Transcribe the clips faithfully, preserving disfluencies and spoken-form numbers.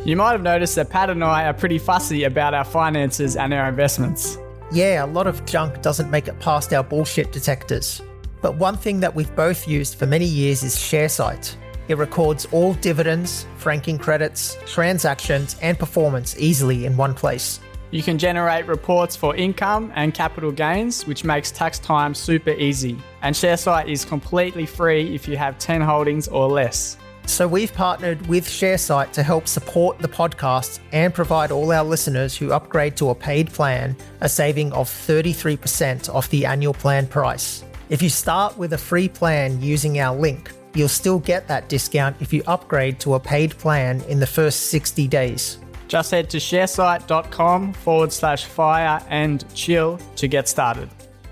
You might have noticed that Pat and I are pretty fussy about our finances and our investments. Yeah, a lot of junk doesn't make it past our bullshit detectors. But one thing that we've both used for many years is ShareSite. It records all dividends, franking credits, transactions, and performance easily in one place. You can generate reports for income and capital gains, which makes tax time super easy. And ShareSite is completely free if you have ten holdings or less. So we've partnered with ShareSite to help support the podcast and provide all our listeners who upgrade to a paid plan a saving of thirty-three percent off the annual plan price. If you start with a free plan using our link, you'll still get that discount if you upgrade to a paid plan in the first sixty days. Just head to sharesite.com forward slash fire and chill to get started.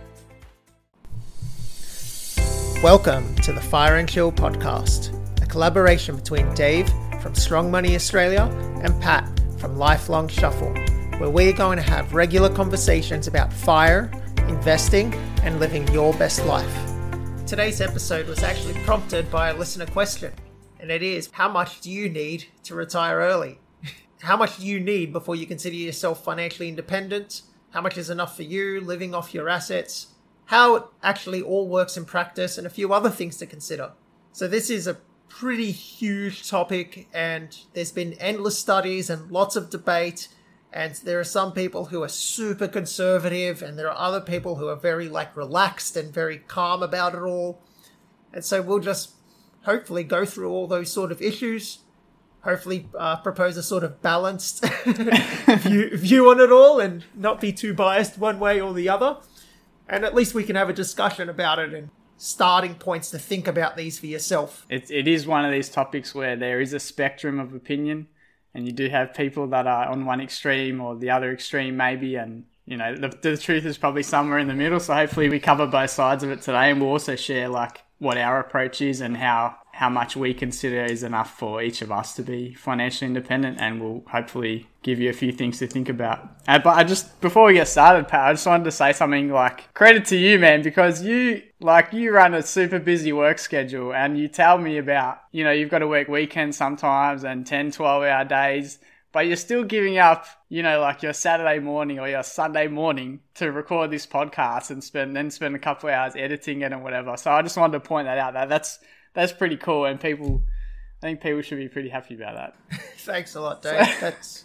Welcome to the Fire and Chill podcast, a collaboration between Dave from Strong Money Australia and Pat from Lifelong Shuffle, where we're going to have regular conversations about fire, investing, and living your best life. Today's episode was actually prompted by a listener question, and it is, how much do you need to retire early? How much do you need before you consider yourself financially independent? How much is enough for you, living off your assets? How it actually all works in practice, and a few other things to consider. So this is a pretty huge topic, and there's been endless studies and lots of debate, and there are some people who are super conservative, and there are other people who are very like relaxed and very calm about it all. And so we'll just hopefully go through all those sort of issues, hopefully uh, propose a sort of balanced view, view on it all and not be too biased one way or the other. And at least we can have a discussion about it and starting points to think about these for yourself. It, it is one of these topics where there is a spectrum of opinion, and you do have people that are on one extreme or the other extreme maybe, and you know the, the truth is probably somewhere in the middle. So hopefully we cover both sides of it today, and we'll also share like what our approach is and how how much we consider is enough for each of us to be financially independent, and we'll hopefully give you a few things to think about. Uh, but I just, before we get started, Pat, I just wanted to say something like, credit to you, man, because you, like, you run a super busy work schedule, and you tell me about, you know, you've got to work weekends sometimes and ten, twelve hour days, but you're still giving up, you know, like your Saturday morning or your Sunday morning to record this podcast and spend, then spend a couple of hours editing it and whatever. So I just wanted to point that out. That that's, That's pretty cool, and people, I think people should be pretty happy about that. Thanks a lot, Dave. That's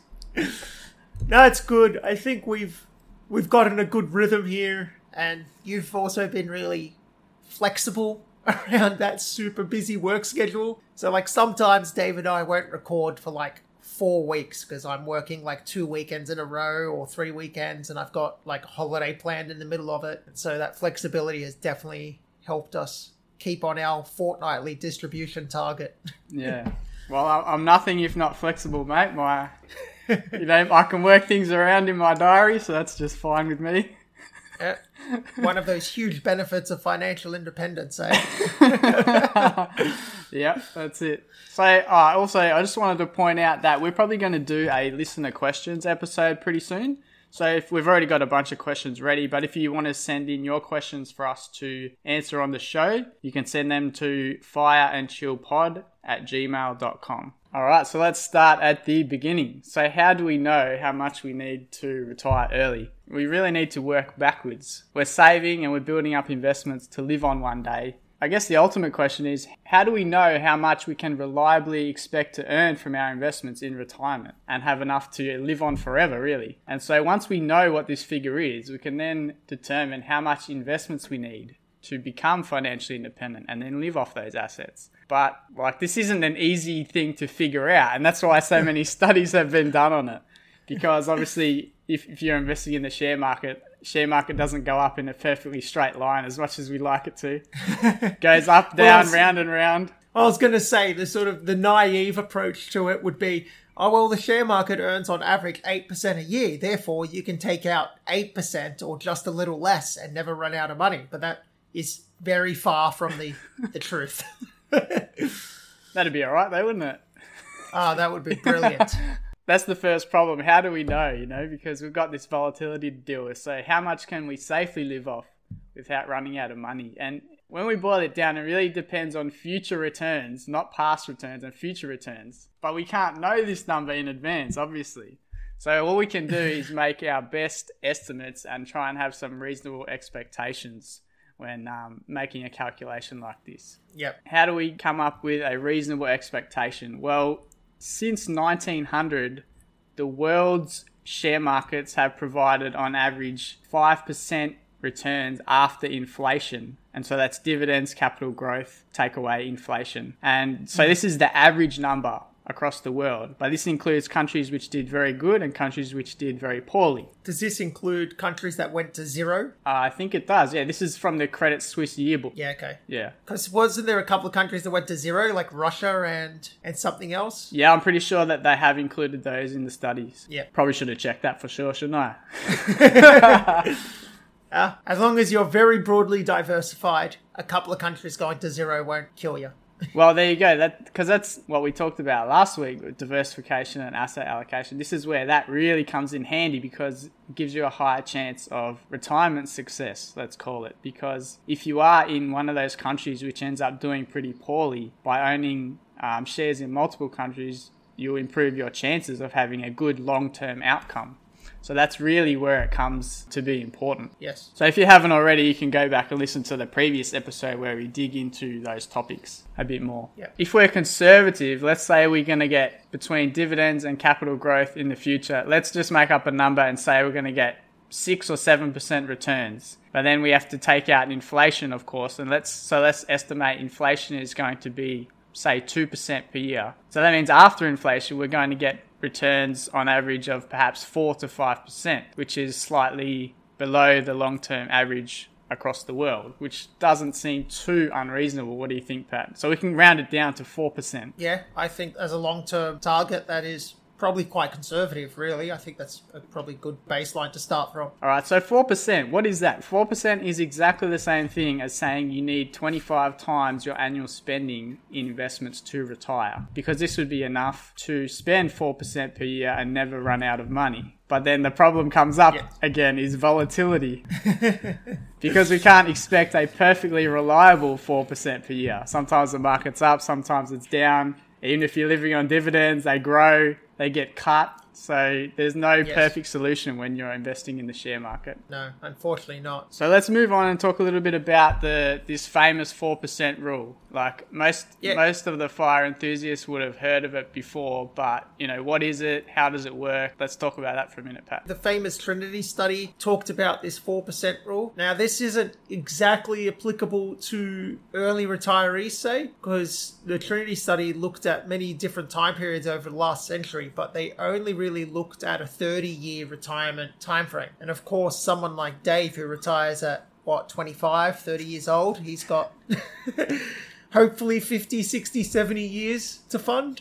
no, it's good. I think we've we've gotten a good rhythm here, and you've also been really flexible around that super busy work schedule. So, like, sometimes Dave and I won't record for like four weeks because I'm working like two weekends in a row or three weekends, and I've got like a holiday planned in the middle of it. And so that flexibility has definitely helped us keep on our fortnightly distribution target. Yeah. Well, I'm nothing if not flexible, mate. My, you know, I can work things around in my diary, so that's just fine with me. Yeah. One of those huge benefits of financial independence, eh? Yeah, that's it. So, uh, also, I just wanted to point out that we're probably going to do a listener questions episode pretty soon. So if we've already got a bunch of questions ready, but if you want to send in your questions for us to answer on the show, you can send them to fireandchillpod at gmail dot com. All right, so let's start at the beginning. So how do we know how much we need to retire early? We really need to work backwards. We're saving and we're building up investments to live on one day. I guess the ultimate question is, how do we know how much we can reliably expect to earn from our investments in retirement and have enough to live on forever, really? And so once we know what this figure is, we can then determine how much investments we need to become financially independent and then live off those assets. But like, this isn't an easy thing to figure out, and that's why so many studies have been done on it. Because obviously, if, if you're investing in the share market, share market doesn't go up in a perfectly straight line as much as we like it to. It goes up, down, well, round and round. I was going to say the sort of the naive approach to it would be, oh, well, the share market earns on average eight percent a year. Therefore, you can take out eight percent or just a little less and never run out of money. But that is very far from the, the truth. That'd be all right though, wouldn't it? Oh, that would be brilliant. That's the first problem. How do we know, you know, because we've got this volatility to deal with. So how much can we safely live off without running out of money? And when we boil it down, it really depends on future returns, not past returns, and future returns. But we can't know this number in advance, obviously. So all we can do is make our best estimates and try and have some reasonable expectations when um, making a calculation like this. Yep. How do we come up with a reasonable expectation? Well, since nineteen hundred, the world's share markets have provided on average five percent returns after inflation. And so that's dividends, capital growth, take away inflation. And so this is the average number across the world. But this includes countries which did very good and countries which did very poorly. Does this include countries that went to zero? Uh, I think it does. Yeah, this is from the Credit Suisse yearbook. Yeah, okay. Yeah. Because wasn't there a couple of countries that went to zero, like Russia and, and something else? Yeah, I'm pretty sure that they have included those in the studies. Yeah. Probably should have checked that for sure, shouldn't I? uh, as long as you're very broadly diversified, a couple of countries going to zero won't kill you. Well, there you go. That because that's what we talked about last week with diversification and asset allocation. This is where that really comes in handy because it gives you a higher chance of retirement success, let's call it. Because if you are in one of those countries which ends up doing pretty poorly, by owning um, shares in multiple countries, you'll improve your chances of having a good long-term outcome. So that's really where it comes to be important. Yes. So if you haven't already, you can go back and listen to the previous episode where we dig into those topics a bit more. Yep. If we're conservative, let's say we're going to get between dividends and capital growth in the future. Let's just make up a number and say we're going to get six or seven percent returns. But then we have to take out inflation, of course. And let's so let's estimate inflation is going to be, say, two percent per year. So that means after inflation, we're going to get returns on average of perhaps four to five percent, which is slightly below the long-term average across the world, which doesn't seem too unreasonable. What do you think, Pat? So we can round it down to four percent. Yeah, I think as a long-term target, that is probably quite conservative, really. I think that's a probably good baseline to start from. All right, so four percent, what is that? four percent is exactly the same thing as saying you need twenty-five times your annual spending in investments to retire, because this would be enough to spend four percent per year and never run out of money. But then the problem comes up yeah. again is volatility. Because we can't expect a perfectly reliable four percent per year. Sometimes the market's up, sometimes it's down. Even if you're living on dividends, they grow, they get cut. So there's no yes. perfect solution when you're investing in the share market. No, unfortunately not. So let's move on and talk a little bit about the this famous four percent rule. Like most yeah. most of the fire enthusiasts would have heard of it before, but you know, what is it? How does it work? Let's talk about that for a minute, Pat. The famous Trinity study talked about this four percent rule. Now, this isn't exactly applicable to early retirees, say, because the Trinity study looked at many different time periods over the last century, but they only really really looked at a thirty-year retirement time frame. And of course, someone like Dave, who retires at, what, twenty-five, thirty years old, he's got hopefully fifty, sixty, seventy years to fund.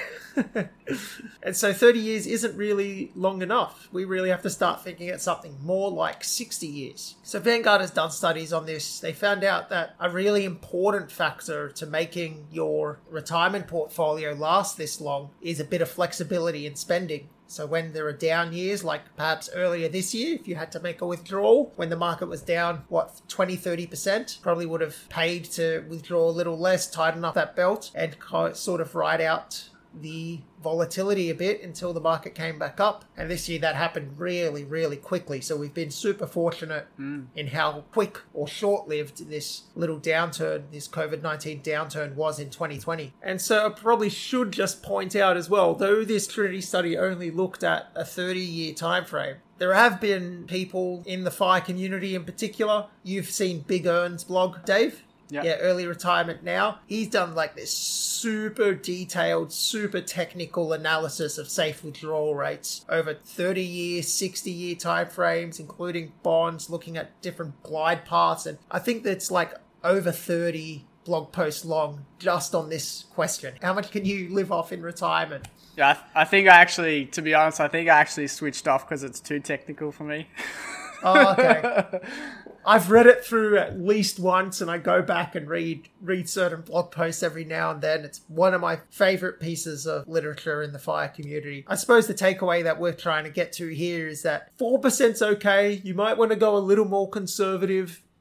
And so thirty years isn't really long enough. We really have to start thinking at something more like sixty years. So Vanguard has done studies on this. They found out that a really important factor to making your retirement portfolio last this long is a bit of flexibility in spending. So when there are down years, like perhaps earlier this year, if you had to make a withdrawal, when the market was down, what, twenty, thirty percent, probably would have paid to withdraw a little less, tighten up that belt, and sort of ride out the volatility a bit until the market came back up. And this year that happened really, really quickly. So we've been super fortunate mm. in how quick or short-lived this little downturn, this covid nineteen downturn was in twenty twenty. And so I probably should just point out as well, though this Trinity study only looked at a thirty-year time frame, there have been people in the FIRE community in particular. You've seen Big Earn's blog, Dave. Yep. Yeah, early retirement now. He's done like this super detailed, super technical analysis of safe withdrawal rates over thirty-year, sixty-year time frames, including bonds, looking at different glide paths. And I think that's like over thirty blog posts long just on this question. How much can you live off in retirement? Yeah, I, th- I think I actually, to be honest, I think I actually switched off because it's too technical for me. Oh, okay. I've read it through at least once, and I go back and read read certain blog posts every now and then. It's one of my favorite pieces of literature in the FIRE community. I suppose the takeaway that we're trying to get to here is that four percent's okay. You might want to go a little more conservative,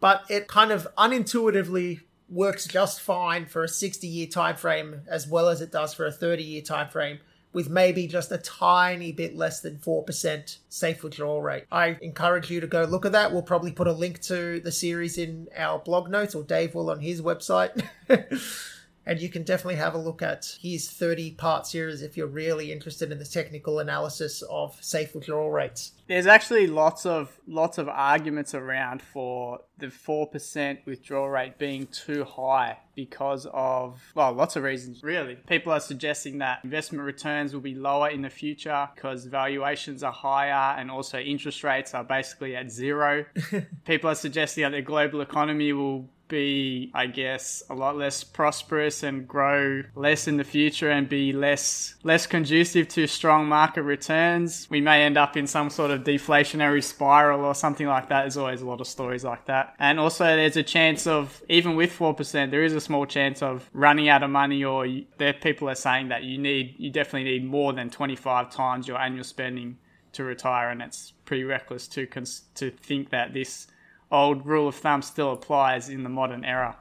but it kind of unintuitively works just fine for a sixty-year time frame as well as it does for a thirty-year time frame, with maybe just a tiny bit less than four percent safe withdrawal rate. I encourage you to go look at that. We'll probably put a link to the series in our blog notes, or Dave will on his website. And you can definitely have a look at his thirty-part series if you're really interested in the technical analysis of safe withdrawal rates. There's actually lots of lots of arguments around for the four percent withdrawal rate being too high because of, well, lots of reasons, really. People are suggesting that investment returns will be lower in the future because valuations are higher and also interest rates are basically at zero. People are suggesting that the global economy will be, I guess, a lot less prosperous and grow less in the future and be less less conducive to strong market returns. We may end up in some sort of deflationary spiral or something like that. There's always a lot of stories like that. And also there's a chance of, even with four percent, there is a small chance of running out of money, or you, there people are saying that you need, you definitely need more than twenty-five times your annual spending to retire, and it's pretty reckless to cons- to think that this old rule of thumb still applies in the modern era.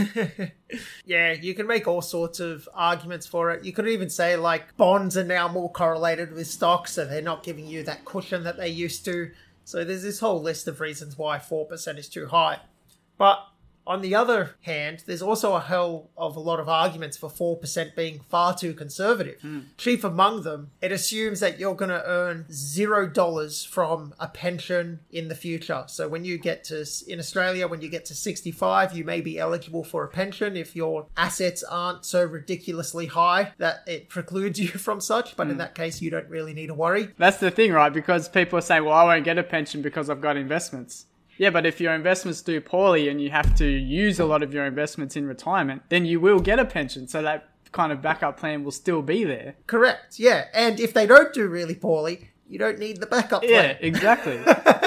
Yeah, you can make all sorts of arguments for it. You could even say, like, bonds are now more correlated with stocks, so they're not giving you that cushion that they used to. So there's this whole list of reasons why four percent is too high. But on the other hand, there's also a hell of a lot of arguments for four percent being far too conservative. Mm. Chief among them, it assumes that you're going to earn zero dollars from a pension in the future. So when you get to, in Australia, when you get to sixty-five, you may be eligible for a pension if your assets aren't so ridiculously high that it precludes you from such. But mm. in that case, you don't really need to worry. That's the thing, right? Because people are saying, well, I won't get a pension because I've got investments. Yeah, but if your investments do poorly and you have to use a lot of your investments in retirement, then you will get a pension. So that kind of backup plan will still be there. Correct, yeah. And if they don't do really poorly, you don't need the backup plan. Yeah, exactly.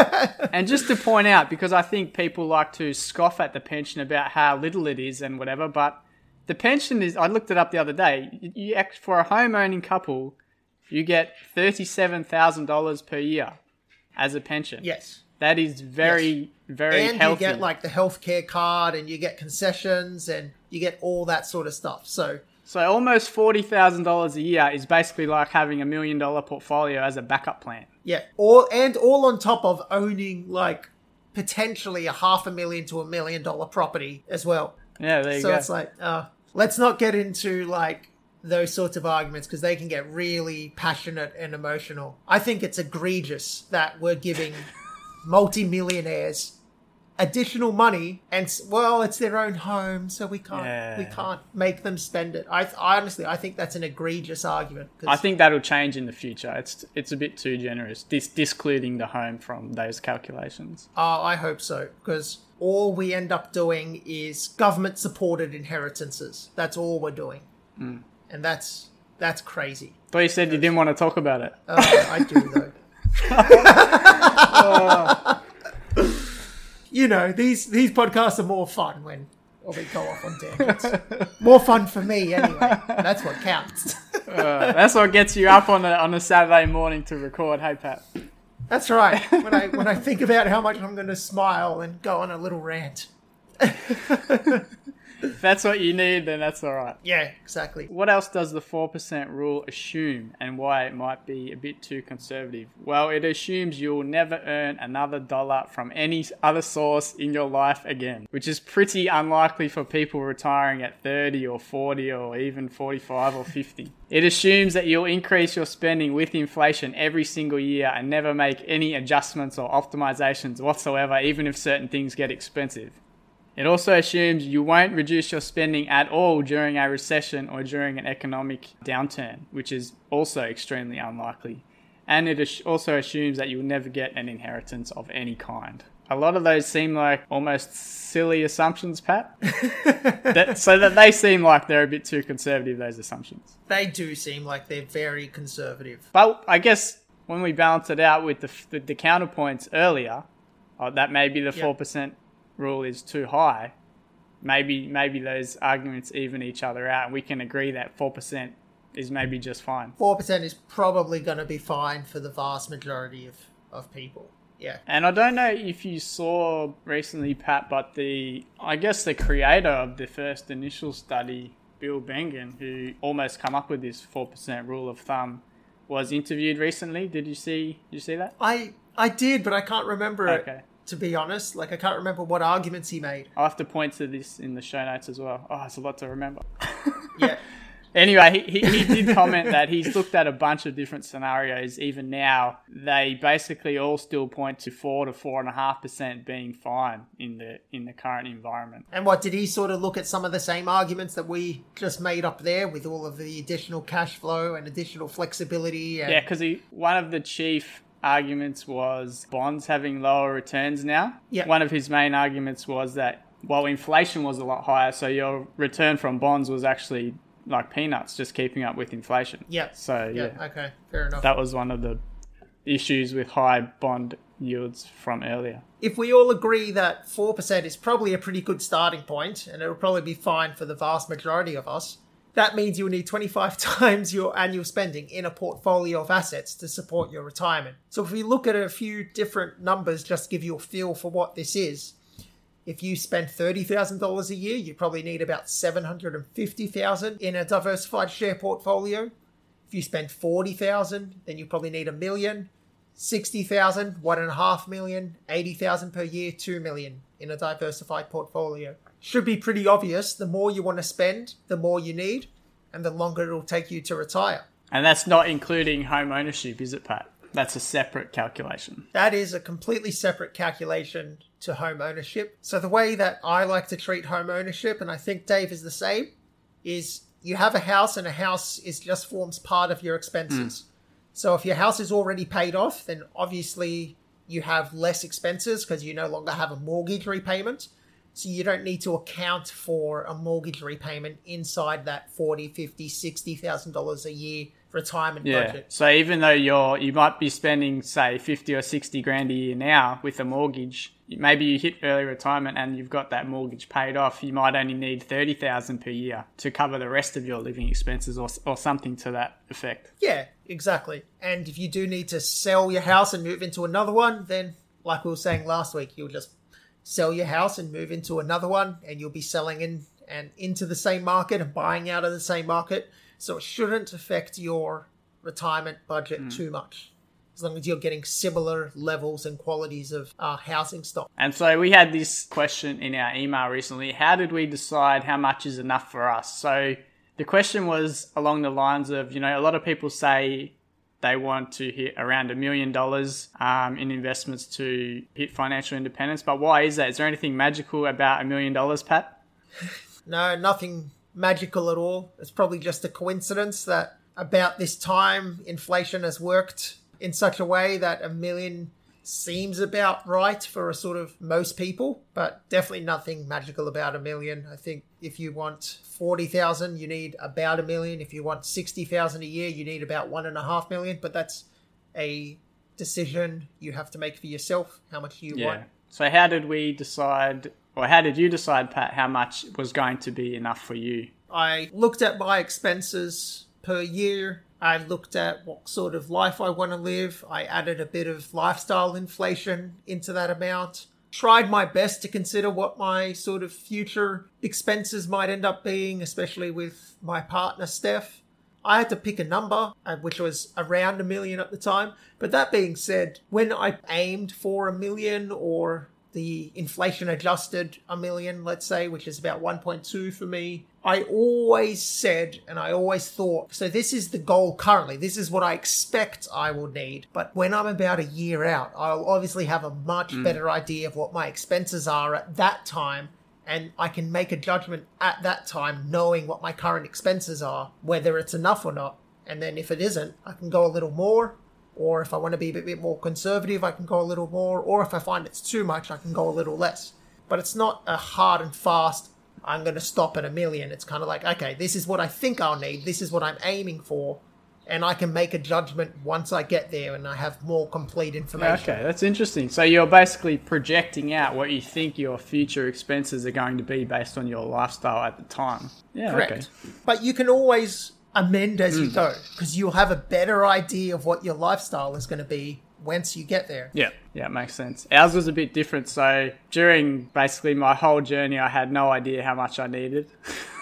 And just to point out, because I think people like to scoff at the pension about how little it is and whatever, but the pension is, I looked it up the other day, you, you for a home-owning couple, you get thirty-seven thousand dollars per year as a pension. Yes. That is very, yes. very and healthy. And you get like the healthcare card, and you get concessions, and you get all that sort of stuff. So so almost forty thousand dollars a year is basically like having a million dollar portfolio as a backup plan. Yeah, all, and all on top of owning like potentially a half a million to a million dollar property as well. Yeah, there you so go. So it's like, uh, let's not get into like those sorts of arguments because they can get really passionate and emotional. I think it's egregious that we're giving multi-millionaires additional money, and well, it's their own home, so we can't yeah. we can't make them spend it. I, I honestly, I think that's an egregious argument. I think that'll change in the future. It's it's a bit too generous, dis- discluding the home from those calculations. Oh, I hope so, because all we end up doing is government-supported inheritances. That's all we're doing, mm. and that's that's crazy. But you said because, you didn't want to talk about it. Uh, I do though. uh. You know, these these podcasts are more fun when or we go off on tangents. More fun for me anyway. That's what counts. uh, that's what gets you up on a on a Saturday morning to record. Hey, Pat. That's right. When I when I think about how much I'm going to smile and go on a little rant. If that's what you need, then that's all right. Yeah, exactly. What else does the four percent rule assume, and why it might be a bit too conservative? Well, it assumes you'll never earn another dollar from any other source in your life again, which is pretty unlikely for people retiring at thirty or forty or even forty-five or fifty. It assumes that you'll increase your spending with inflation every single year and never make any adjustments or optimizations whatsoever, even if certain things get expensive. It also assumes you won't reduce your spending at all during a recession or during an economic downturn, which is also extremely unlikely. And it also assumes that you'll never get an inheritance of any kind. A lot of those seem like almost silly assumptions, Pat. that, so that they seem like they're a bit too conservative, those assumptions. They do seem like they're very conservative. But I guess when we balance it out with the, the, the counterpoints earlier, uh, that maybe the yep. four percent rule is too high, maybe maybe those arguments even each other out, and we can agree that four percent is maybe just fine. four percent is probably going to be fine for the vast majority of, of people. Yeah. And I don't know if you saw recently, Pat, but the, I guess the creator of the first initial study, Bill Bengen, who almost come up with this four percent rule of thumb, was interviewed recently. Did you see, did you see that? I, I did, but I can't remember Okay. it, to be honest. Like, I can't remember what arguments he made. I'll have to point to this in the show notes as well. Oh, it's a lot to remember. Yeah. Anyway, he, he, he did comment that he's looked at a bunch of different scenarios. Even now, they basically all still point to four to four and a half percent being fine in the in the current environment. And what, did he sort of look at some of the same arguments that we just made up there with all of the additional cash flow and additional flexibility? And... Yeah, because one of the chief arguments was bonds having lower returns now. Yeah. One of his main arguments was that, well, inflation was a lot higher, so your return from bonds was actually like peanuts, just keeping up with inflation. Yeah. So, yeah. yeah. Okay, fair enough. That was one of the issues with high bond yields from earlier. If we all agree that four percent is probably a pretty good starting point, and it'll probably be fine for the vast majority of us, that means you'll need twenty-five times your annual spending in a portfolio of assets to support your retirement. So if we look at a few different numbers, just to give you a feel for what this is, if you spend thirty thousand dollars a year, you probably need about seven hundred fifty thousand dollars in a diversified share portfolio. If you spend forty thousand dollars, then you probably need a million. sixty thousand dollars, one and a half million. eighty thousand dollars per year, two million dollars in a diversified portfolio. Should be pretty obvious. The more you want to spend, the more you need, and the longer it'll take you to retire. And that's not including home ownership, is it, Pat? That's a separate calculation. That is a completely separate calculation to home ownership. So the way that I like to treat home ownership, and I think Dave is the same, is you have a house and a house is just forms part of your expenses. Mm. So if your house is already paid off, then obviously you have less expenses because you no longer have a mortgage repayment. So you don't need to account for a mortgage repayment inside that forty thousand dollars, fifty thousand dollars, sixty thousand dollars a year retirement yeah. budget. So even though you're you might be spending, say, fifty or sixty grand a year now with a mortgage, maybe you hit early retirement and you've got that mortgage paid off, you might only need thirty thousand per year to cover the rest of your living expenses or or something to that effect. Yeah, exactly. And if you do need to sell your house and move into another one, then like we were saying last week, you'll just sell your house and move into another one, and you'll be selling in and into the same market and buying out of the same market. So it shouldn't affect your retirement budget mm. too much, as long as you're getting similar levels and qualities of uh, housing stock. And so we had this question in our email recently. How did we decide how much is enough for us? So the question was along the lines of, you know, a lot of people say they want to hit around a million dollars um, in investments to hit financial independence. But why is that? Is there anything magical about a million dollars, Pat? No, nothing magical at all. It's probably just a coincidence that about this time, inflation has worked in such a way that a million seems about right for a sort of most people, but definitely nothing magical about a million. I think if you want forty thousand, you need about a million. If you want sixty thousand a year, you need about one and a half million, but that's a decision you have to make for yourself, how much you yeah. want. So how did we decide, or how did you decide, Pat, how much was going to be enough for you? I looked at my expenses per year. I looked at what sort of life I want to live. I added a bit of lifestyle inflation into that amount. Tried my best to consider what my sort of future expenses might end up being, especially with my partner, Steph. I had to pick a number, which was around a million at the time. But that being said, when I aimed for a million, or the inflation adjusted a million, let's say, which is about one point two for me, I always said, and I always thought, so this is the goal currently. This is what I expect I will need. But when I'm about a year out, I'll obviously have a much mm. better idea of what my expenses are at that time. And I can make a judgment at that time, knowing what my current expenses are, whether it's enough or not. And then if it isn't, I can go a little more. Or if I want to be a bit more conservative, I can go a little more. Or if I find it's too much, I can go a little less. But it's not a hard and fast, I'm going to stop at a million. It's kind of like, okay, this is what I think I'll need. This is what I'm aiming for. And I can make a judgment once I get there and I have more complete information. Okay, that's interesting. So you're basically projecting out what you think your future expenses are going to be based on your lifestyle at the time. Yeah, correct. Okay. But you can always amend as mm. you go, because you'll have a better idea of what your lifestyle is going to be once you get there. Yeah, yeah, it makes sense. Ours was a bit different. So during basically my whole journey, I had no idea how much I needed.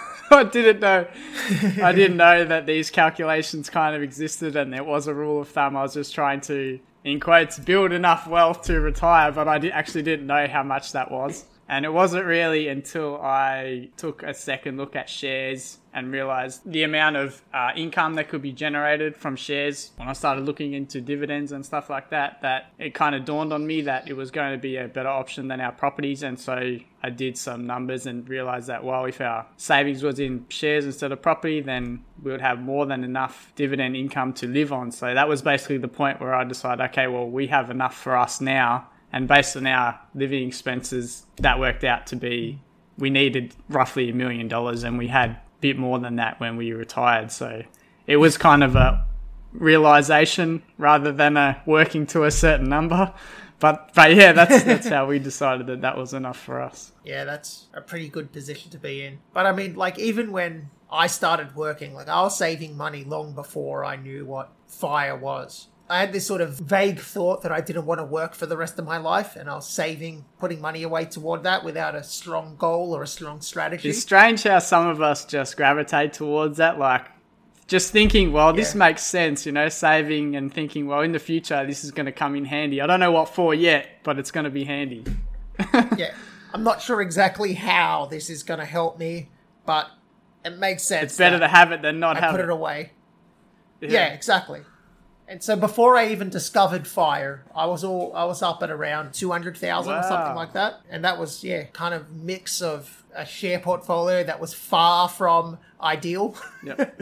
I didn't know. I didn't know that these calculations kind of existed and there was a rule of thumb. I was just trying to, in quotes, build enough wealth to retire, but I did, actually didn't know how much that was. And it wasn't really until I took a second look at shares and realized the amount of uh, income that could be generated from shares when I started looking into dividends and stuff like that, that it kind of dawned on me that it was going to be a better option than our properties. And so I did some numbers and realized that, well, if our savings was in shares instead of property, then we would have more than enough dividend income to live on. So that was basically the point where I decided, okay, well, we have enough for us now. And based on our living expenses, that worked out to be, we needed roughly a million dollars and we had a bit more than that when we retired. So it was kind of a realization rather than a working to a certain number. But but yeah, that's that's how we decided that that was enough for us. Yeah, that's a pretty good position to be in. But I mean, like, even when I started working, like, I was saving money long before I knew what FIRE was. I had this sort of vague thought that I didn't want to work for the rest of my life, and I was saving, putting money away toward that without a strong goal or a strong strategy. It's strange how some of us just gravitate towards that, like just thinking, well, this yeah. makes sense, you know, saving and thinking, well, in the future, this is going to come in handy. I don't know what for yet, but it's going to be handy. Yeah. I'm not sure exactly how this is going to help me, but it makes sense. It's better to have it than not I have put it. it away. Yeah. yeah, exactly. And so before I even discovered FIRE, I was all I was up at around two hundred thousand wow. or something like that. And that was, yeah, kind of mix of a share portfolio that was far from ideal. Yep.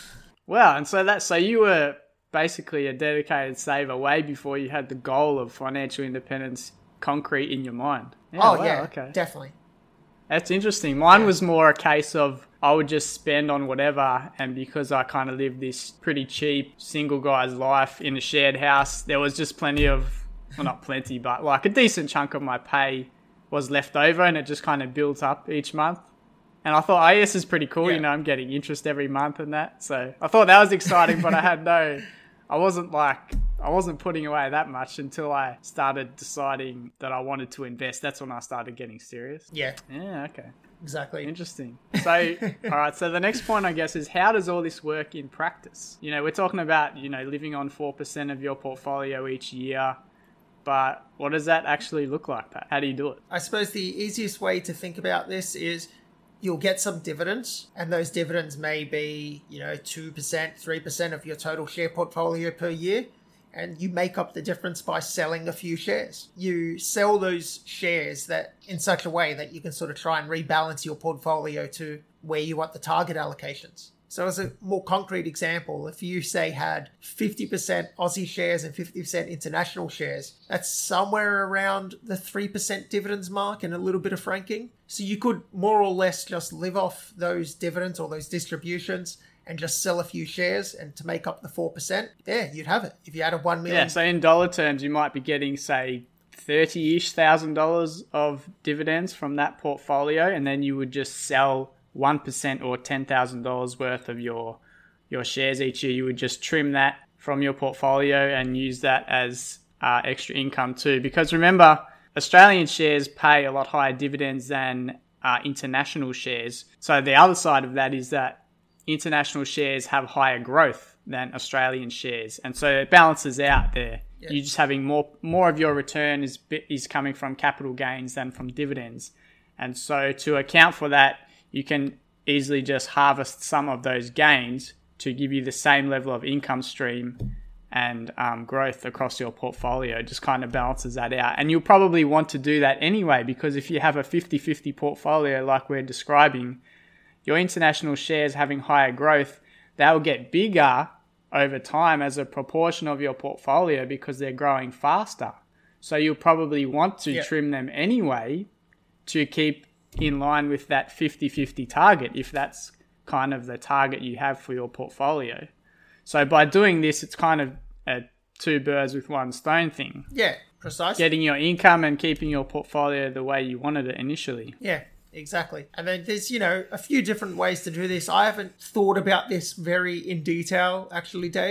Wow. And so that, so you were basically a dedicated saver way before you had the goal of financial independence concrete in your mind. Yeah, oh, wow, yeah, okay. Definitely. That's interesting. Mine yeah. was more a case of I would just spend on whatever, and because I kind of lived this pretty cheap single guy's life in a shared house, there was just plenty of, well, not plenty, but like a decent chunk of my pay was left over, and it just kind of built up each month. And I thought, oh, this is pretty cool. Yeah. You know, I'm getting interest every month and that. So I thought that was exciting, but I had no, I wasn't like, I wasn't putting away that much until I started deciding that I wanted to invest. That's when I started getting serious. Yeah. Yeah, okay. Exactly. Interesting. So, all right. So the next point, I guess, is how does all this work in practice? You know, we're talking about, you know, living on four percent of your portfolio each year, but what does that actually look like, Pat? How do you do it? I suppose the easiest way to think about this is you'll get some dividends, and those dividends may be, you know, two percent, three percent of your total share portfolio per year. And you make up the difference by selling a few shares. You sell those shares that in such a way that you can sort of try and rebalance your portfolio to where you want the target allocations. So as a more concrete example, if you say had fifty percent Aussie shares and fifty percent international shares, that's somewhere around the three percent dividends mark and a little bit of franking. So you could more or less just live off those dividends or those distributions and just sell a few shares and to make up the four percent, there, you'd have it. If you had a one million. Yeah, so in dollar terms, you might be getting, say, thirty-ish thousand dollars of dividends from that portfolio, and then you would just sell one percent or ten thousand dollars worth of your your shares each year. You would just trim that from your portfolio and use that as uh, extra income too. Because remember, Australian shares pay a lot higher dividends than uh, international shares. So the other side of that is that international shares have higher growth than Australian shares, and so it balances out there. Yeah. You're just having more more of your return is is coming from capital gains than from dividends, and so to account for that, you can easily just harvest some of those gains to give you the same level of income stream and um, growth across your portfolio. It just kind of balances that out, and you'll probably want to do that anyway, because if you have a fifty-fifty portfolio like we're describing, your international shares having higher growth, they'll get bigger over time as a proportion of your portfolio because they're growing faster. So you'll probably want to yep. trim them anyway to keep in line with that fifty-fifty target, if that's kind of the target you have for your portfolio. So by doing this, it's kind of a two birds with one stone thing. Yeah, precisely. Getting your income and keeping your portfolio the way you wanted it initially. Yeah. Exactly. And then there's, you know, a few different ways to do this. I haven't thought about this very in detail, actually, Dave.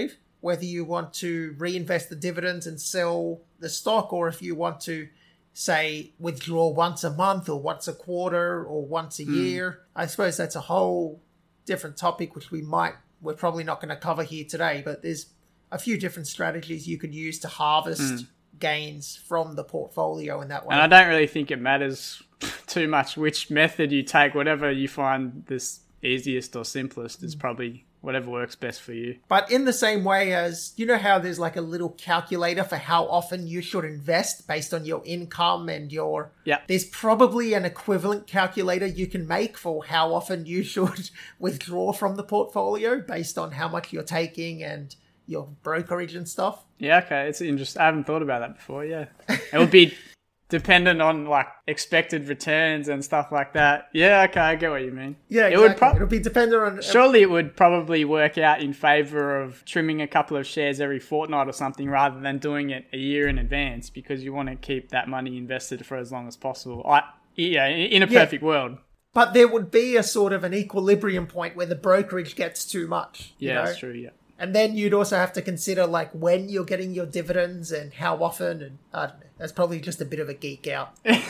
whether you want to reinvest the dividends and sell the stock, or if you want to, say, withdraw once a month or once a quarter or once a mm. year. I suppose that's a whole different topic, which we might, we're probably not going to cover here today, but there's a few different strategies you could use to harvest mm. gains from the portfolio in that way. And I don't really think it matters too much which method you take. Whatever you find this easiest or simplest is probably whatever works best for you. But in the same way as, you know how there's like a little calculator for how often you should invest based on your income and your... Yeah. There's probably an equivalent calculator you can make for how often you should withdraw from the portfolio based on how much you're taking and your brokerage and stuff. Yeah, okay. It's interesting. I haven't thought about that before, yeah. It would be dependent on like expected returns and stuff like that. Yeah, okay, I get what you mean. Yeah, exactly. It would pro- It'll be dependent on... Surely it would probably work out in favour of trimming a couple of shares every fortnight or something rather than doing it a year in advance, because you want to keep that money invested for as long as possible. I, yeah, in a perfect yeah. world. But there would be a sort of an equilibrium point where the brokerage gets too much. Yeah, you know? That's true, yeah. And then you'd also have to consider like when you're getting your dividends and how often, and I don't know, that's probably just a bit of a geek out.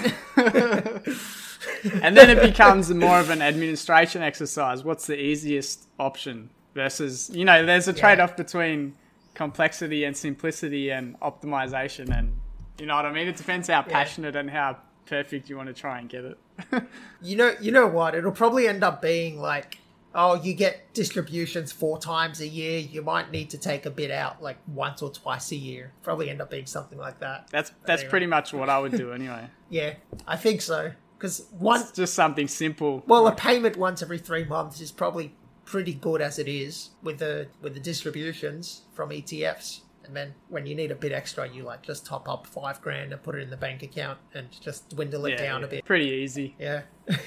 And then it becomes more of an administration exercise. What's the easiest option versus, you know, there's a trade-off yeah. between complexity and simplicity and optimization, and you know what I mean? It depends how passionate yeah. and how perfect you want to try and get it. you know, you know what? It'll probably end up being like, oh, you get distributions four times a year. You might need to take a bit out like once or twice a year. Probably end up being something like that. That's that's anyway. Pretty much what I would do anyway. Yeah, I think so. Because one, it's just something simple. Well, a payment once every three months is probably pretty good as it is with the with the distributions from E T Fs. And then when you need a bit extra, you like just top up five grand and put it in the bank account and just dwindle it yeah, down yeah. a bit. Pretty easy. Yeah.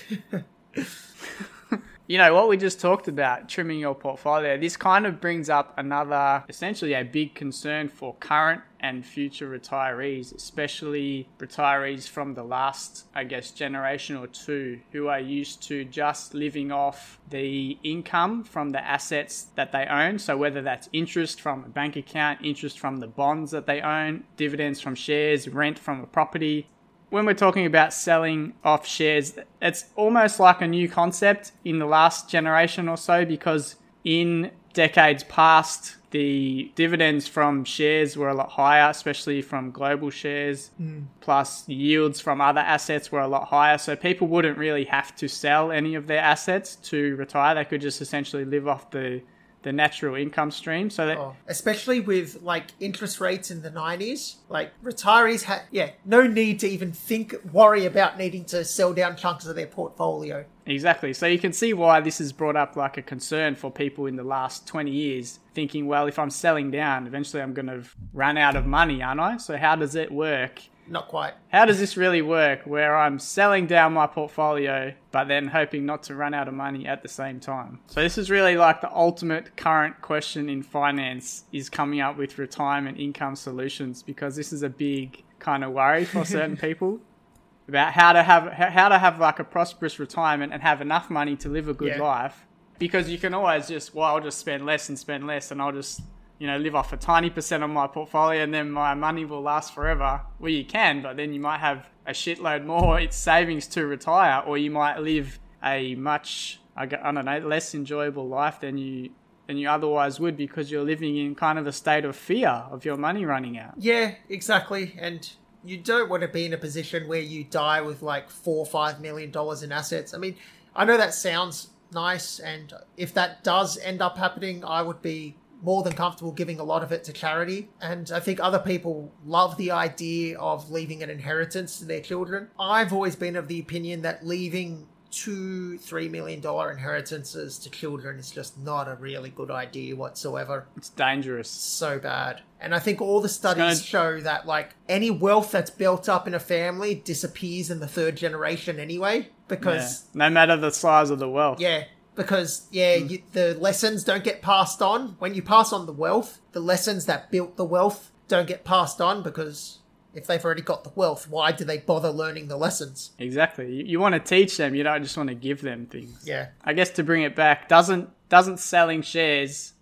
You know, what we just talked about, trimming your portfolio, this kind of brings up another, essentially a big concern for current and future retirees, especially retirees from the last, I guess, generation or two who are used to just living off the income from the assets that they own. So whether that's interest from a bank account, interest from the bonds that they own, dividends from shares, rent from a property. When we're talking about selling off shares, it's almost like a new concept in the last generation or so, because in decades past, the dividends from shares were a lot higher, especially from global shares, mm. plus yields from other assets were a lot higher. So people wouldn't really have to sell any of their assets to retire. They could just essentially live off the the natural income stream. So that, oh, especially with like interest rates in the nineties, like retirees had, yeah, no need to even think, worry about needing to sell down chunks of their portfolio. Exactly. So you can see why this has brought up like a concern for people in the last twenty years, thinking, well, if I'm selling down, eventually I'm going to run out of money, aren't I? So how does it work? Not quite. How does this really work where I'm selling down my portfolio, but then hoping not to run out of money at the same time? So this is really like the ultimate current question in finance, is coming up with retirement income solutions, because this is a big kind of worry for certain people about how to have how to have like a prosperous retirement and have enough money to live a good yeah. life. Because you can always just, well, I'll just spend less and spend less and I'll just, you know, live off a tiny percent of my portfolio and then my money will last forever. Well, you can, but then you might have a shitload more it's savings to retire, or you might live a much, I don't know, less enjoyable life than you than you otherwise would, because you're living in kind of a state of fear of your money running out. Yeah, exactly. And you don't want to be in a position where you die with like four or five million dollars in assets. I mean, I know that sounds nice, and if that does end up happening, I would be more than comfortable giving a lot of it to charity. And I think other people love the idea of leaving an inheritance to their children. I've always been of the opinion that leaving two, three million dollar inheritances to children is just not a really good idea whatsoever. It's dangerous. So bad. And I think all the studies gonna... show that like any wealth that's built up in a family disappears in the third generation anyway, because yeah. no matter the size of the wealth. Yeah. Because, yeah, mm. you, the lessons don't get passed on. When you pass on the wealth, the lessons that built the wealth don't get passed on, because if they've already got the wealth, why do they bother learning the lessons? Exactly. You, you want to teach them. You don't just want to give them things. Yeah. I guess to bring it back, doesn't doesn't selling shares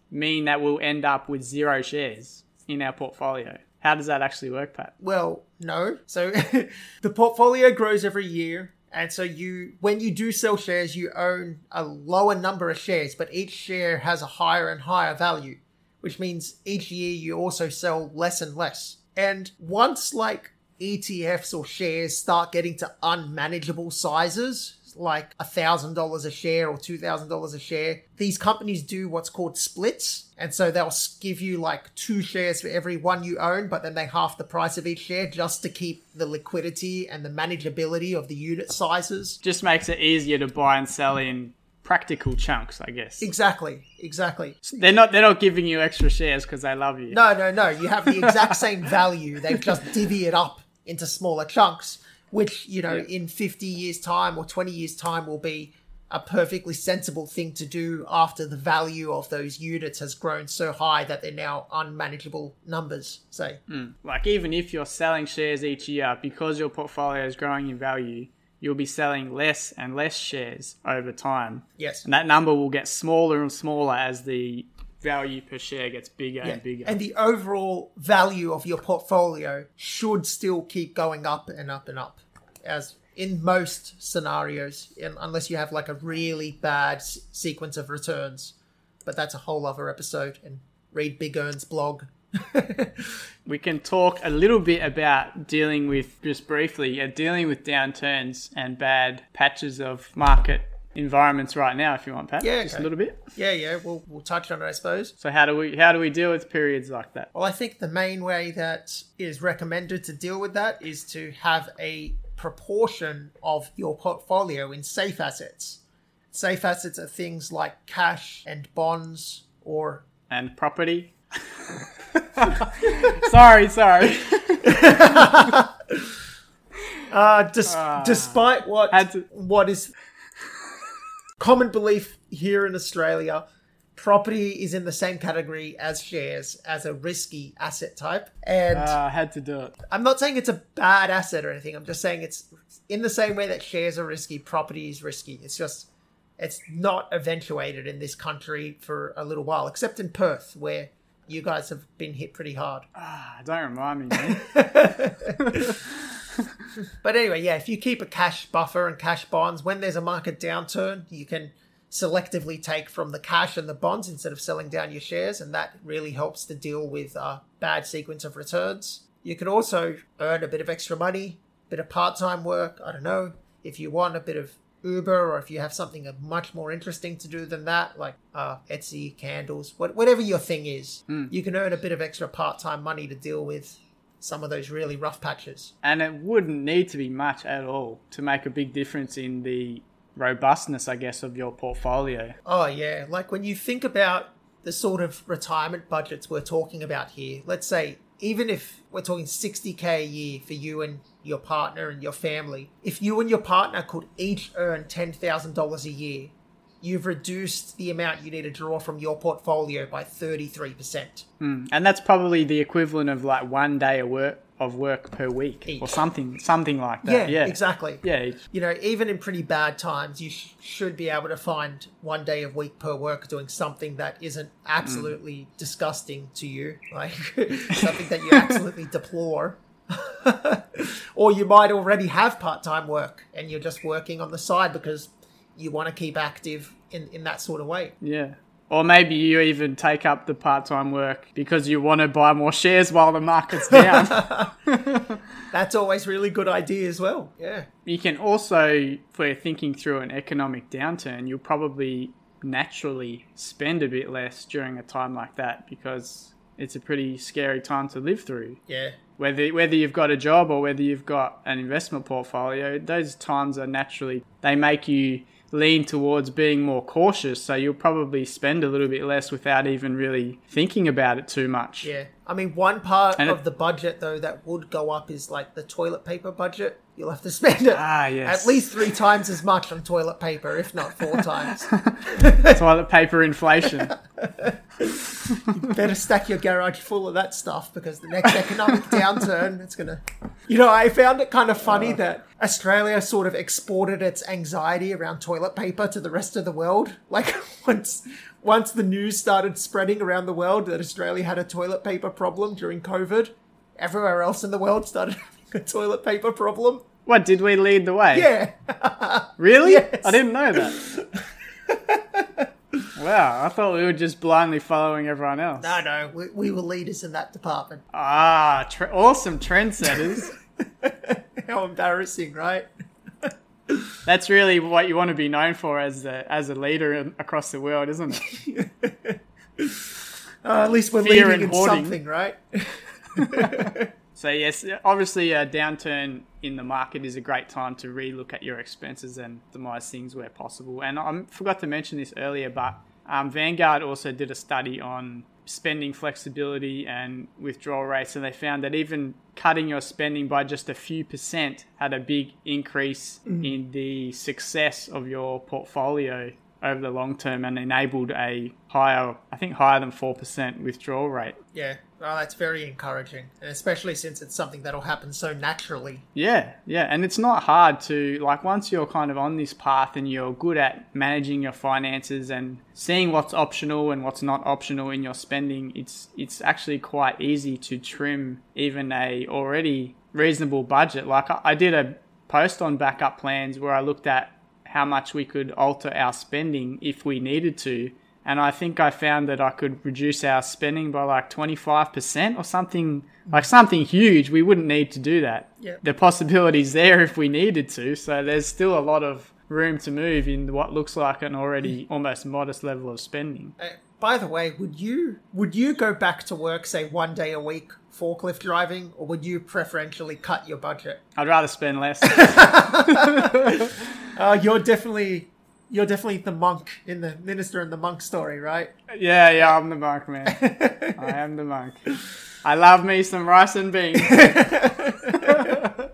mean that we'll end up with zero shares in our portfolio. How does that actually work, Pat? Well, no. So the portfolio grows every year. And so you, when you do sell shares, you own a lower number of shares, but each share has a higher and higher value, which means each year you also sell less and less. And once like E T Fs or shares start getting to unmanageable sizes, like one thousand dollars a share or two thousand dollars a share, these companies do what's called splits. And so they'll give you like two shares for every one you own, but then they half the price of each share just to keep the liquidity and the manageability of the unit sizes. Just makes it easier to buy and sell in practical chunks, I guess. Exactly, exactly. They're not they're not giving you extra shares because they love you. No, no, no. You have the exact same value. They've just divvy it up into smaller chunks, which, you know, yeah. in fifty years' time or twenty years' time will be a perfectly sensible thing to do after the value of those units has grown so high that they're now unmanageable numbers, say. Mm. Like, even if you're selling shares each year, because your portfolio is growing in value, you'll be selling less and less shares over time. Yes. And that number will get smaller and smaller as the value per share gets bigger yeah. and bigger. And the overall value of your portfolio should still keep going up and up and up, as in most scenarios, in, unless you have like a really bad s- sequence of returns. But that's a whole other episode, and read Big Earn's blog. We can talk a little bit about dealing with, just briefly, uh, dealing with downturns and bad patches of market environments right now, if you want, Pat. Yeah, just okay. a little bit. Yeah, yeah, we'll we'll touch on it, I suppose. So how do we how do we deal with periods like that? Well, I think the main way that is recommended to deal with that is to have a proportion of your portfolio in safe assets. Safe assets are things like cash and bonds or and property. sorry, sorry. uh, dis- uh, despite what to- what is common belief here in Australia, property is in the same category as shares as a risky asset type. And uh, I had to do it. I'm not saying it's a bad asset or anything. I'm just saying it's in the same way that shares are risky, property is risky. It's just, it's not eventuated in this country for a little while, except in Perth, where you guys have been hit pretty hard. Ah, don't remind me, man. But anyway, yeah, if you keep a cash buffer and cash bonds, when there's a market downturn, you can selectively take from the cash and the bonds instead of selling down your shares, and that really helps to deal with a bad sequence of returns. You can also earn a bit of extra money, a bit of part-time work, I don't know, if you want a bit of Uber, or if you have something much more interesting to do than that, like uh, Etsy, candles, what, whatever your thing is, mm. you can earn a bit of extra part-time money to deal with some of those really rough patches. And it wouldn't need to be much at all to make a big difference in the robustness, I guess, of your portfolio. Oh, yeah. Like when you think about the sort of retirement budgets we're talking about here, let's say, even if we're talking sixty K a year for you and your partner and your family, if you and your partner could each earn ten thousand dollars a year, you've reduced the amount you need to draw from your portfolio by thirty-three percent. Mm. And that's probably the equivalent of like one day of work of work per week each. or something something like that. Yeah, yeah. exactly. Yeah. Each. You know, even in pretty bad times, you sh- should be able to find one day a week per work doing something that isn't absolutely mm. disgusting to you, like something that you absolutely deplore. Or you might already have part-time work and you're just working on the side because you want to keep active in, in that sort of way. Yeah. Or maybe you even take up the part-time work because you want to buy more shares while the market's down. That's always really good idea as well. Yeah. You can also, if we're thinking through an economic downturn, you'll probably naturally spend a bit less during a time like that because it's a pretty scary time to live through. Yeah. Whether whether you've got a job or whether you've got an investment portfolio, those times are naturally, they make you lean towards being more cautious, so you'll probably spend a little bit less without even really thinking about it too much. Yeah. I mean, one part and of it, the budget, though, that would go up is like the toilet paper budget. You'll have to spend it ah, yes. at least three times as much on toilet paper, if not four times. Toilet paper inflation. You better stack your garage full of that stuff because the next economic downturn, it's going to You know, I found it kind of funny uh, that Australia sort of exported its anxiety around toilet paper to the rest of the world. Like, once once the news started spreading around the world that Australia had a toilet paper problem during COVID, everywhere else in the world started having a toilet paper problem. What, did we lead the way? Yeah. Really? Yes. I didn't know that. Wow, I thought we were just blindly following everyone else. No, no, we, we were leaders in that department. Ah, tre- awesome trendsetters. How embarrassing, right? That's really what you want to be known for as a, as a leader in, across the world, isn't it? Uh, at least we're Fear leading and in hoarding. something, right? So yes, obviously a downturn in the market is a great time to relook at your expenses and optimize things where possible. And I forgot to mention this earlier, but um, Vanguard also did a study on spending flexibility and withdrawal rates, and they found that even cutting your spending by just a few percent had a big increase mm-hmm. in the success of your portfolio over the long term and enabled a higher, I think higher than four percent withdrawal rate. Yeah, well, that's very encouraging. And especially since it's something that'll happen so naturally. Yeah, yeah. And it's not hard to, like, once you're kind of on this path and you're good at managing your finances and seeing what's optional and what's not optional in your spending, it's it's actually quite easy to trim even a already reasonable budget. Like, I, I did a post on backup plans where I looked at how much we could alter our spending if we needed to. And I think I found that I could reduce our spending by like twenty-five percent or something, like something huge. We wouldn't need to do that. Yep. The possibility's there if we needed to. So there's still a lot of room to move in what looks like an already almost modest level of spending. Uh, by the way, would you would you go back to work, say, one day a week forklift driving, or would you preferentially cut your budget? I'd rather spend less. uh, you're definitely... You're definitely the monk in the minister and the monk story, right? Yeah, yeah, I'm the monk, man. I am the monk. I love me some rice and beans. no,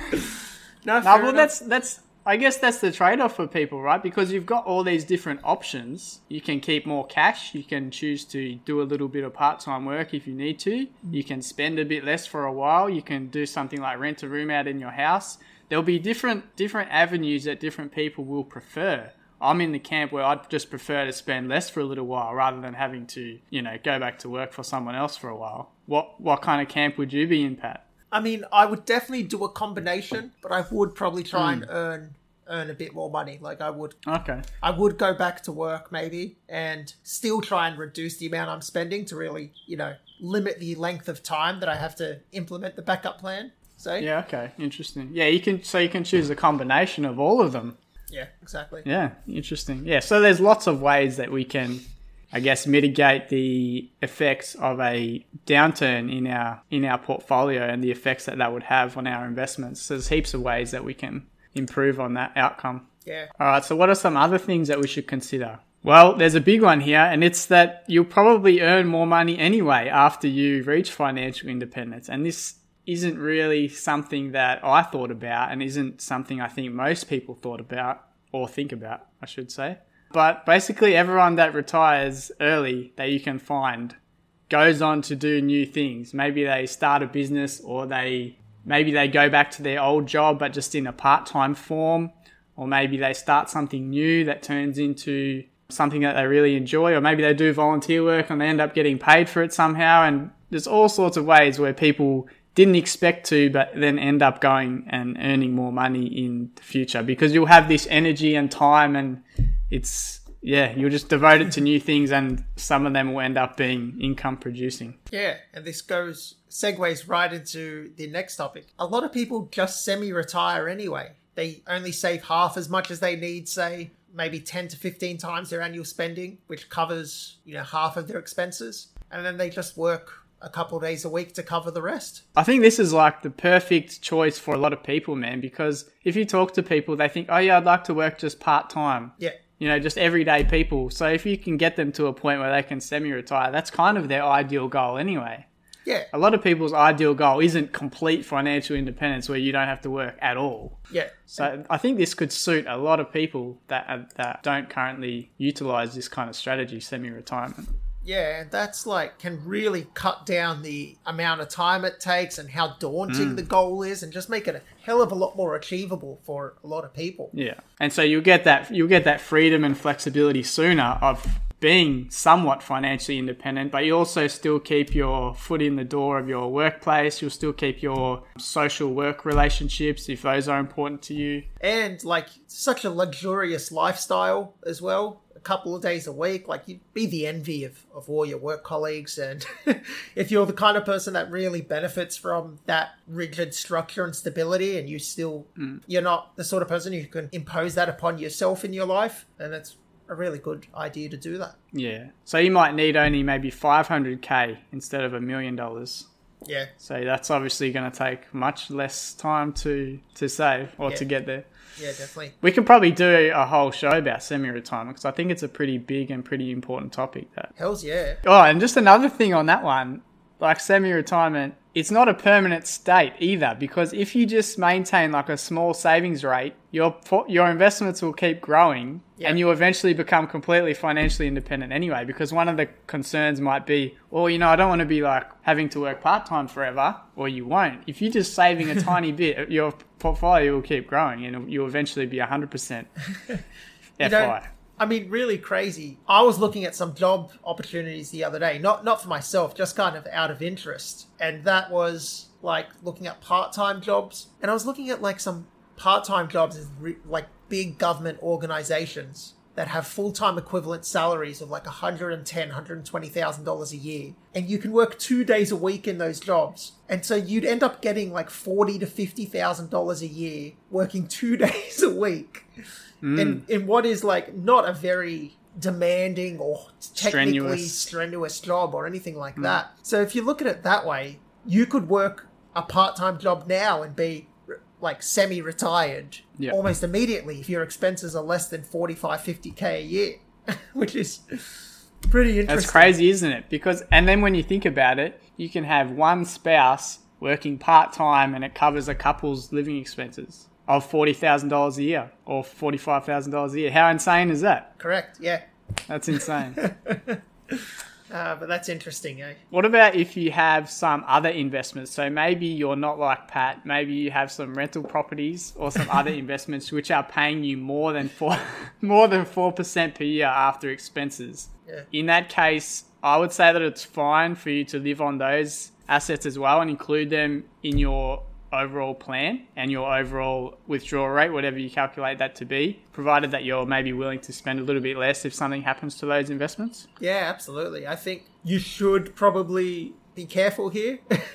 no, well, enough. that's that's. I guess that's the trade-off for people, right? Because you've got all these different options. You can keep more cash. You can choose to do a little bit of part-time work if you need to. You can spend a bit less for a while. You can do something like rent a room out in your house. There'll be different different avenues that different people will prefer. I'm in the camp where I'd just prefer to spend less for a little while rather than having to, you know, go back to work for someone else for a while. What what kind of camp would you be in, Pat? I mean, I would definitely do a combination, but I would probably try mm. and earn earn a bit more money. Like I would. Okay. I would go back to work maybe and still try and reduce the amount I'm spending to really, you know, limit the length of time that I have to implement the backup plan. So yeah, okay, interesting. Yeah, you can so you can choose a combination of all of them. Yeah, exactly. Yeah, interesting. Yeah, so there's lots of ways that we can, I guess, mitigate the effects of a downturn in our in our portfolio and the effects that that would have on our investments. So there's heaps of ways that we can improve on that outcome. Yeah. All right, so what are some other things that we should consider? Well, there's a big one here, and it's that you'll probably earn more money anyway after you reach financial independence. And this isn't really something that I thought about and isn't something I think most people thought about or think about, I should say. But basically everyone that retires early that you can find goes on to do new things. Maybe they start a business or they maybe they go back to their old job but just in a part-time form, or maybe they start something new that turns into something that they really enjoy, or maybe they do volunteer work and they end up getting paid for it somehow. And there's all sorts of ways where people didn't expect to, but then end up going and earning more money in the future because you'll have this energy and time and it's, yeah, you'll just devote it to new things and some of them will end up being income producing. Yeah, and this goes, segues right into the next topic. A lot of people just semi-retire anyway. They only save half as much as they need, say, maybe ten to fifteen times their annual spending, which covers, you know, half of their expenses. And then they just work a couple of days a week to cover the rest. I think this is like the perfect choice for a lot of people, man, because if you talk to people, they think, oh yeah, I'd like to work just part-time. Yeah. You know, just everyday people. So if you can get them to a point where they can semi-retire, that's kind of their ideal goal anyway. Yeah. A lot of people's ideal goal isn't complete financial independence where you don't have to work at all. Yeah. So I think this could suit a lot of people that, that don't currently utilize this kind of strategy, semi-retirement. Yeah, that's like can really cut down the amount of time it takes and how daunting mm. the goal is, and just make it a hell of a lot more achievable for a lot of people. Yeah, and so you'll get that you'll get that freedom and flexibility sooner of being somewhat financially independent, but you also still keep your foot in the door of your workplace. You'll still keep your social work relationships if those are important to you. And like such a luxurious lifestyle as well. A couple of days a week, like you'd be the envy of, of all your work colleagues. And if you're the kind of person that really benefits from that rigid structure and stability, and you still, mm. you're not the sort of person who can impose that upon yourself in your life, and it's a really good idea to do that. Yeah. So you might need only maybe five hundred K instead of a million dollars. Yeah. So that's obviously going to take much less time to, to save or yeah. to get there. Yeah, definitely. We could probably do a whole show about semi-retirement because I think it's a pretty big and pretty important topic. That. Hells yeah. Oh, and just another thing on that one, like semi-retirement, it's not a permanent state either, because if you just maintain like a small savings rate, your your investments will keep growing yep. and you'll eventually become completely financially independent anyway, because one of the concerns might be, well, you know, I don't want to be like having to work part-time forever, or you won't. If you're just saving a tiny bit, your portfolio will keep growing and you'll eventually be one hundred percent F I. I mean, really crazy. I was looking at some job opportunities the other day, not not for myself, just kind of out of interest. And that was like looking at part-time jobs. And I was looking at like some part-time jobs in re- like big government organizations that have full-time equivalent salaries of like one hundred ten thousand dollars, one hundred twenty thousand dollars a year. And you can work two days a week in those jobs. And so you'd end up getting like forty thousand to fifty thousand dollars a year working two days a week. Mm. In, in what is like not a very demanding or technically strenuous, strenuous job or anything like mm. that. So if you look at it that way, you could work a part-time job now and be like semi-retired yep. almost immediately if your expenses are less than forty-five, fifty K a year, which is pretty interesting. That's crazy, isn't it? Because, and then when you think about it, you can have one spouse working part-time and it covers a couple's living expenses of forty thousand dollars a year or forty-five thousand dollars a year. How insane is that? Correct, yeah. That's insane. uh, but that's interesting, eh? What about if you have some other investments? So maybe you're not like Pat. Maybe you have some rental properties or some other investments which are paying you more than four, more than four percent per year after expenses. Yeah. In that case, I would say that it's fine for you to live on those assets as well and include them in your overall plan and your overall withdrawal rate, whatever you calculate that to be, provided that you're maybe willing to spend a little bit less if something happens to those investments. Yeah, absolutely. I think you should probably be careful here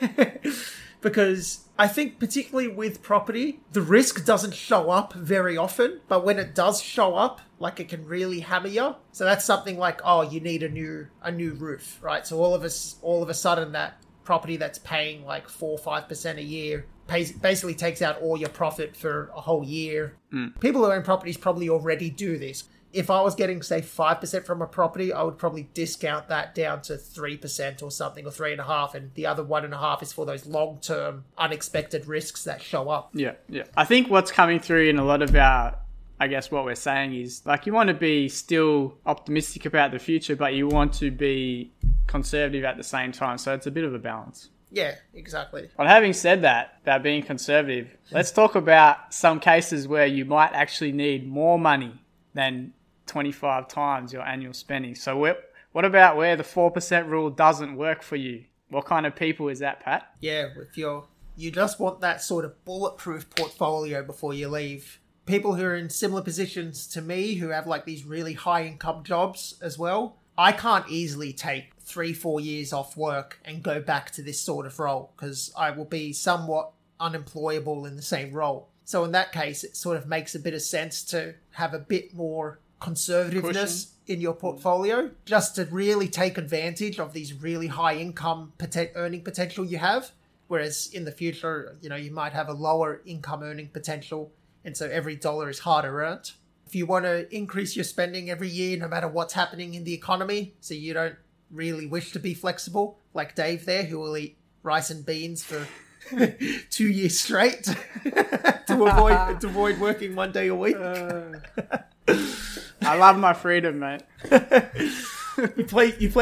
because I think particularly with property, the risk doesn't show up very often, but when it does show up, like it can really hammer you. So that's something like, oh, you need a new a new roof, right? So all of us, all of a sudden that property that's paying like four or five percent a year pays, basically takes out all your profit for a whole year. Mm. People who own properties probably already do this. If I was getting, say, five percent from a property, I would probably discount that down to three percent or something, or three point five, and the other one point five is for those long-term unexpected risks that show up. Yeah, yeah. I think what's coming through in a lot of our, I guess what we're saying is, like, you want to be still optimistic about the future, but you want to be conservative at the same time. So it's a bit of a balance. Yeah, exactly. But having said that, about being conservative, let's talk about some cases where you might actually need more money than twenty-five times your annual spending. So what about where the four percent rule doesn't work for you? What kind of people is that, Pat? Yeah, if you're, you just want that sort of bulletproof portfolio before you leave. People who are in similar positions to me, who have like these really high income jobs as well, I can't easily take three, four years off work and go back to this sort of role because I will be somewhat unemployable in the same role. So in that case, it sort of makes a bit of sense to have a bit more conservativeness Cushion. in your portfolio, just to really take advantage of these really high income poten- earning potential you have. Whereas in the future, you know, you might have a lower income earning potential, and so every dollar is harder earned. If you want to increase your spending every year, no matter what's happening in the economy, so you don't really wish to be flexible, like Dave there, who will eat rice and beans for two years straight to avoid to avoid working one day a week. Uh, I love my freedom, mate. you play you place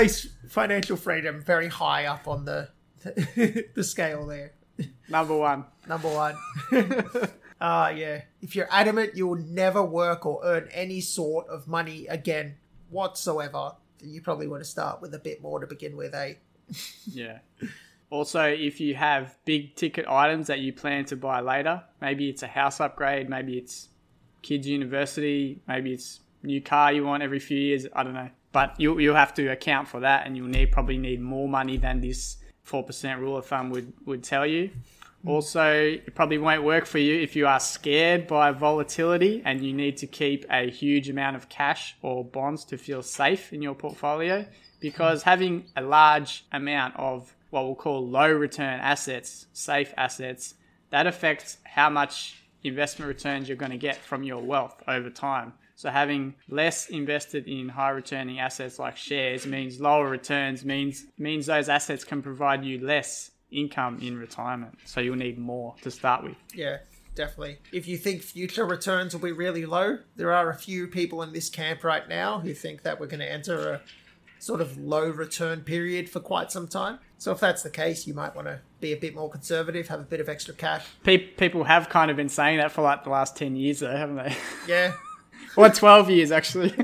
financial freedom very high up on the the scale there. Number one. Number one. Ah, uh, yeah. If you're adamant you will never work or earn any sort of money again whatsoever, then you probably want to start with a bit more to begin with, eh? Yeah. Also, if you have big ticket items that you plan to buy later, maybe it's a house upgrade, maybe it's kids' university, maybe it's new car you want every few years, I don't know. But you, you'll have to account for that, and you'll need probably need more money than this four percent rule of thumb would, would tell you. Also, it probably won't work for you if you are scared by volatility and you need to keep a huge amount of cash or bonds to feel safe in your portfolio, because having a large amount of what we'll call low return assets, safe assets, that affects how much investment returns you're going to get from your wealth over time. So having less invested in high returning assets like shares means lower returns, means means those assets can provide you less income in retirement. So you'll need more to start with. Yeah, definitely. If you think future returns will be really low, there are a few people in this camp right now who think that we're going to enter a sort of low return period for quite some time. So if that's the case, you might want to be a bit more conservative, have a bit of extra cash. Pe- people have kind of been saying that for like the last ten years though, haven't they? Yeah. Or twelve years actually.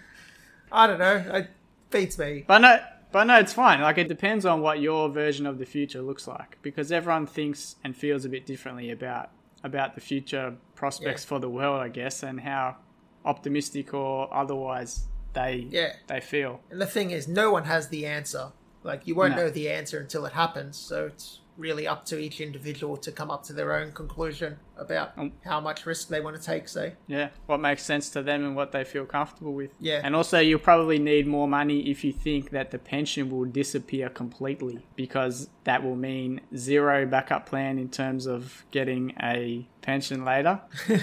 I don't know. It beats me. But no, but no, it's fine. Like, it depends on what your version of the future looks like, because everyone thinks and feels a bit differently about about the future prospects yeah. for the world, I guess, and how optimistic or otherwise they yeah. they feel. And the thing is, no one has the answer. Like, you won't no. know the answer until it happens. So it's really up to each individual to come up to their own conclusion about um, how much risk they want to take, say. Yeah, what makes sense to them and what they feel comfortable with. Yeah. And also, you'll probably need more money if you think that the pension will disappear completely, because that will mean zero backup plan in terms of getting a pension later.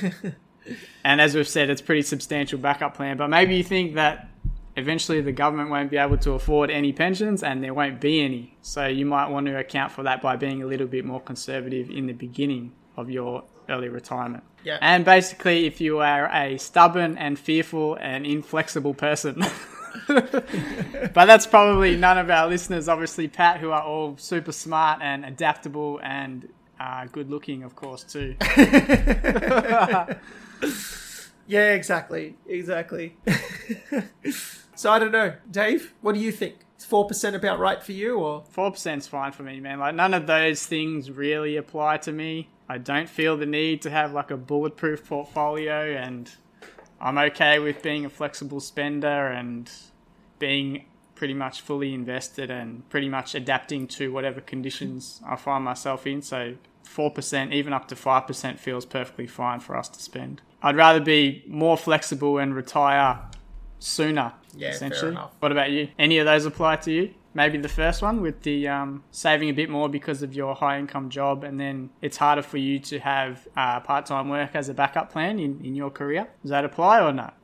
And as we've said, it's a pretty substantial backup plan. But maybe you think that eventually the government won't be able to afford any pensions and there won't be any. So you might want to account for that by being a little bit more conservative in the beginning of your early retirement. Yeah. And basically, if you are a stubborn and fearful and inflexible person, but that's probably none of our listeners, obviously, Pat, who are all super smart and adaptable and uh, good looking, of course, too. Yeah, exactly. Exactly. So I don't know. Dave, what do you think? Is four percent about right for you, or? four percent's fine for me, man. Like, none of those things really apply to me. I don't feel the need to have like a bulletproof portfolio, and I'm okay with being a flexible spender and being pretty much fully invested and pretty much adapting to whatever conditions I find myself in. So four percent, even up to five percent feels perfectly fine for us to spend. I'd rather be more flexible and retire sooner, yeah, essentially. Fair enough. What about you? Any of those apply to you? Maybe the first one with the um, saving a bit more because of your high income job, and then it's harder for you to have uh, part-time work as a backup plan in, in your career. Does that apply or not?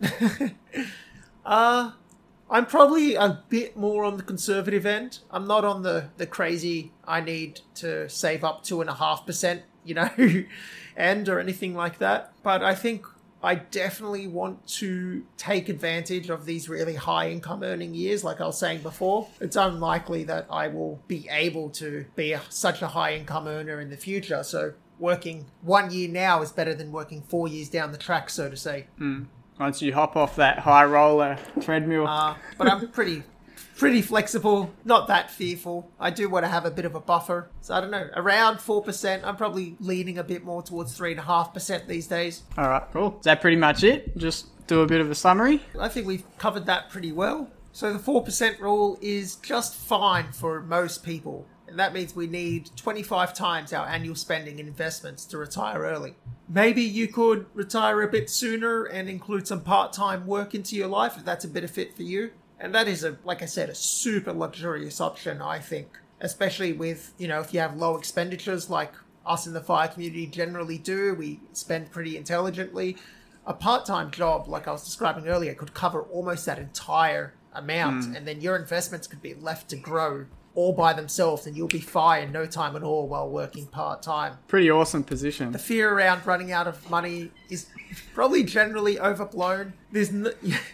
uh, I'm probably a bit more on the conservative end. I'm not on the, the crazy, I need to save up two and a half percent, you know, end or anything like that. But I think I definitely want to take advantage of these really high income earning years. Like I was saying before, it's unlikely that I will be able to be a, such a high income earner in the future. So working one year now is better than working four years down the track, so to say. Mm. Once you hop off that high roller treadmill. Uh, but I'm pretty... Pretty flexible, not that fearful. I do want to have a bit of a buffer. So I don't know, around four percent. I'm probably leaning a bit more towards three point five percent these days. All right, cool. Is that pretty much it? Just do a bit of a summary? I think we've covered that pretty well. So the four percent rule is just fine for most people. And that means we need twenty-five times our annual spending in investments to retire early. Maybe you could retire a bit sooner and include some part-time work into your life if that's a better fit for you. And that is, a, like I said, a super luxurious option, I think. Especially with, you know, if you have low expenditures like us in the FIRE community generally do, we spend pretty intelligently. A part-time job, like I was describing earlier, could cover almost that entire amount. Mm. And then your investments could be left to grow all by themselves, and you'll be fine in no time at all while working part-time. Pretty awesome position. The fear around running out of money is probably generally overblown. There's no...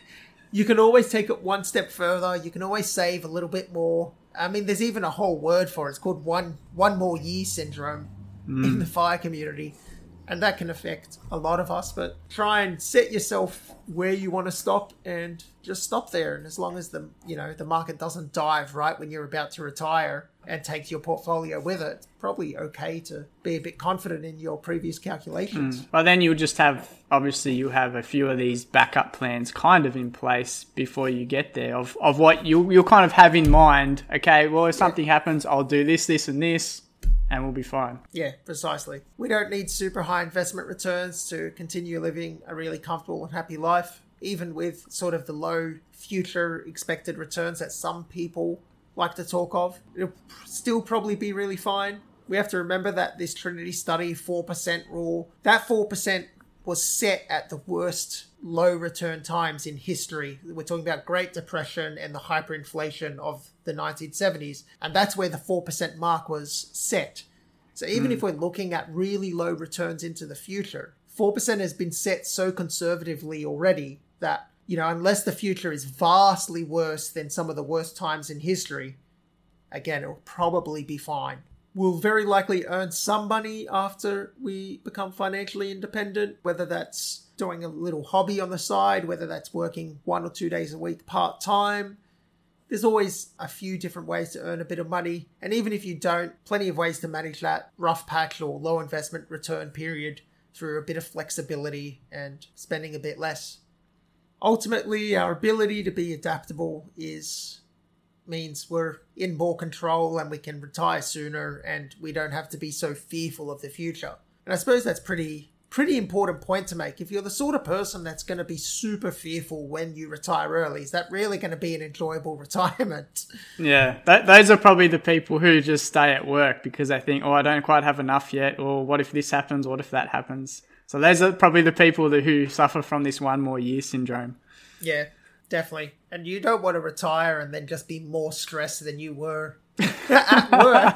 You can always take it one step further. You can always save a little bit more. I mean, there's even a whole word for it. It's called one one more year syndrome mm. in the FIRE community. And that can affect a lot of us. But try and set yourself where you want to stop and just stop there. And as long as the you know the market doesn't dive right when you're about to retire and take your portfolio with it, it's probably okay to be a bit confident in your previous calculations. Mm. But then you'll just have, obviously you have a few of these backup plans kind of in place before you get there of, of what you'll, you'll kind of have in mind. Okay, well, if something yeah. happens, I'll do this, this and this. And we'll be fine. Yeah, precisely. We don't need super high investment returns to continue living a really comfortable and happy life, even with sort of the low future expected returns that some people like to talk of. It'll still probably be really fine. We have to remember that this Trinity study four percent rule, that four percent was set at the worst low return times in history. We're talking about Great Depression and the hyperinflation of the nineteen seventies. And that's where the four percent mark was set. So even mm. if we're looking at really low returns into the future, four percent has been set so conservatively already that, you know, unless the future is vastly worse than some of the worst times in history, again, it'll probably be fine. We'll very likely earn some money after we become financially independent, whether that's doing a little hobby on the side, whether that's working one or two days a week part-time. There's always a few different ways to earn a bit of money. And even if you don't, plenty of ways to manage that rough patch or low investment return period through a bit of flexibility and spending a bit less. Ultimately, our ability to be adaptable is means we're in more control and we can retire sooner and we don't have to be so fearful of the future. And I suppose that's pretty pretty important point to make. If you're the sort of person that's going to be super fearful when you retire early, is that really going to be an enjoyable retirement? Yeah, that, those are probably the people who just stay at work because they think, oh, I don't quite have enough yet, or what if this happens, what if that happens? So those are probably the people that, who suffer from this one more year syndrome. Yeah, definitely. And you don't want to retire and then just be more stressed than you were at work.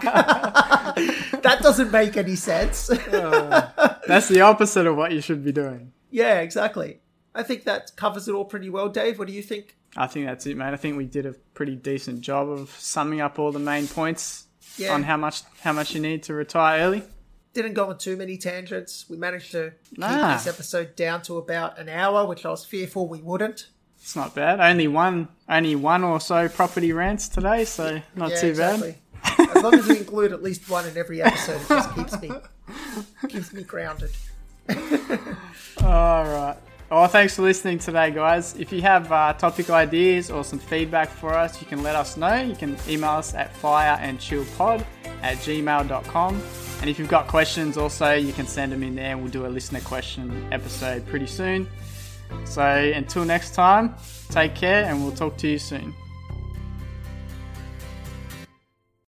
That doesn't make any sense. uh, that's the opposite of what you should be doing. Yeah, exactly. I think that covers it all pretty well. Dave, what do you think? I think that's it, mate. I think we did a pretty decent job of summing up all the main points yeah. on how much how much you need to retire early. Didn't go on too many tangents. We managed to nah. keep this episode down to about an hour, which I was fearful we wouldn't. It's not bad. Only one, only one or so property rants today, so not yeah, too exactly. bad. As long as we include at least one in every episode, it just keeps me keeps me grounded. All right. Well, thanks for listening today, guys. If you have uh, topic ideas or some feedback for us, you can let us know. You can email us at fireandchillpod at gmail dot com. And if you've got questions also, you can send them in there and we'll do a listener question episode pretty soon. So until next time, take care and we'll talk to you soon.